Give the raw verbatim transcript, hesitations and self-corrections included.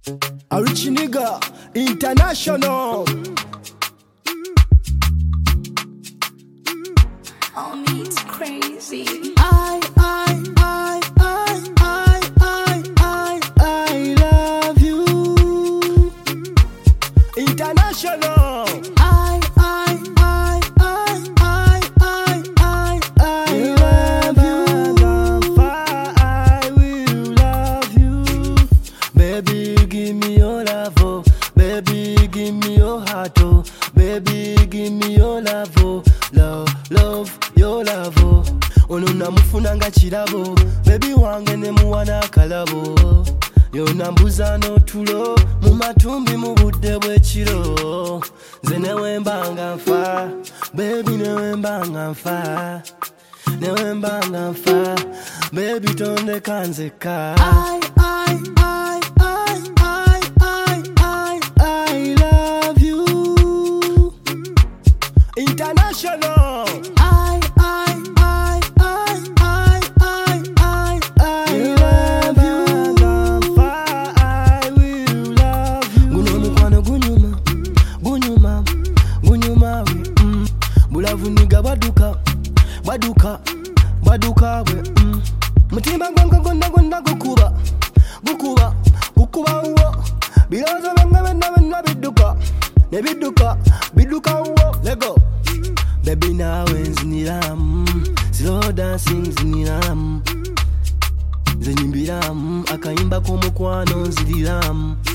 A rich nigga international. Oh, me, it's crazy. I, I, I, I, I, I, I, I love you. International. I, I, I, I, I, I, I, I love you. I will love you. Baby, give me your love, oh. Baby, give me your heart, oh. Baby, give me your love, oh. Love, love, your love, oh. Ono namufuna nga kirabo. Baby wange ne muwana kalabo. Yona mbuza n'otulo mu matumbi mu budde bw'ekiro. Nze ne wembanga nfa. Baby ne wembanga nfa. Ne wembanga nfa. Baby tondeka nzeka. I, I, I, I, I, I, I, I love you. International. I, I, I, I, I, I, I, I love you. I will love you. Guno mukwano gunyuma, gunyuma, gunyuma we. Mm. Bulavu niga baduka, baduka, baduka we. Mm. Mutimba gwange gonna gonna gukuba, gukuba, gukuba uwo. Bilozo byange byonna byonna biduka, ne biduka, biduka uwo. Lego. Baby nawe nziniram, slow dancing nziniram. Nze nyimbiramu, akayimba k'omukwano nziriram.